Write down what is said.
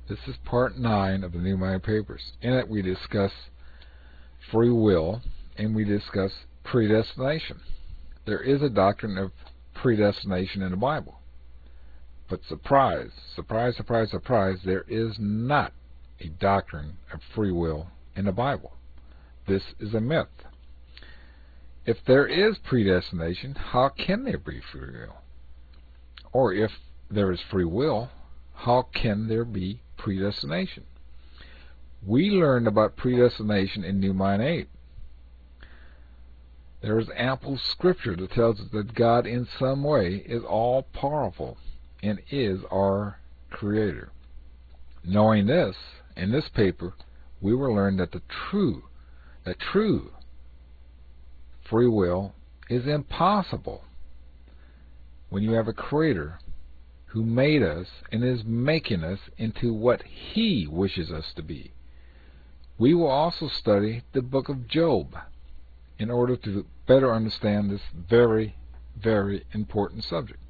This is part 9 of the New Mind Papers. In it we discuss free will and we discuss predestination. There is a doctrine of predestination in the Bible. But surprise, surprise, surprise, surprise, there is not a doctrine of free will in the Bible. This is a myth. If there is predestination, how can there be free will? Or if there is free will, how can there be predestination? We learned about predestination in New Mind 8. There is ample scripture that tells us that God in some way is all-powerful and is our Creator. Knowing this, in this paper, we will learn that true free will is impossible when you have a Creator who made us and is making us into what He wishes us to be. We will also study the book of Job in order to better understand this very, very important subject.